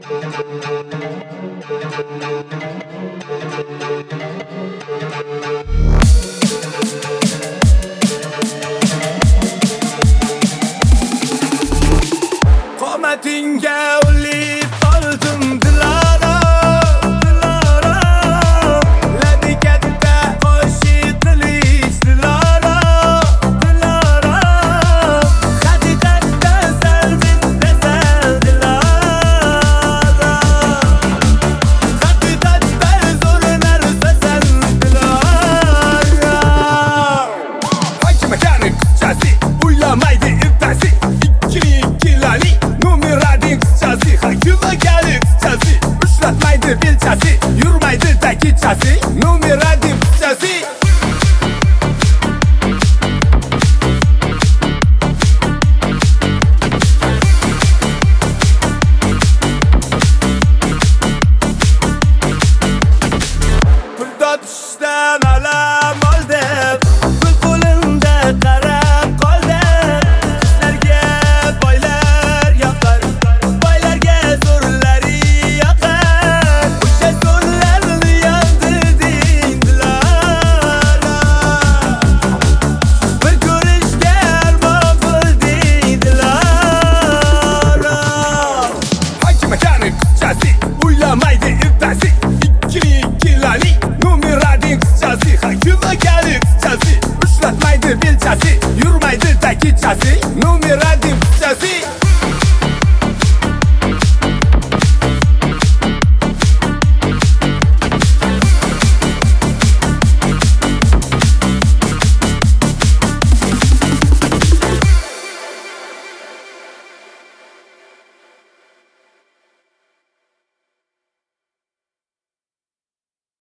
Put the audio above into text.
Qomatingga ulib qoldim Dilara, Dilara. Labi katta qo'shiq qilish Dilara, Dilara. Haqiqatda sal bittasan Dilara. Haqiqatda zo'r narsasan Dilara. Hangi mekanik qizchasi uylamaydi ertasi. Ikkili numerading qizchasi, hakimagalik qizchasi. Ushlatmaydi belchasi, yurmaydi tagichasi. Numerading qizchasi. Pulda tushdan alam oldim, pul qo'limda qarab qoldim. Qizlarga boylar yoqar, boylarga zo'rlari yoqar. O'sha zo'rlarni yondirding Dilara. Bir ko'rishga armon qilding Dilara. Hangi mekanik qizchasi uylamaydi ertasi. Ikkili numerading qizchasi, hakimagalik qizchasi. Ushlatmaydi belchasi, yurmaydi tagichasi. Numerading qizchasi.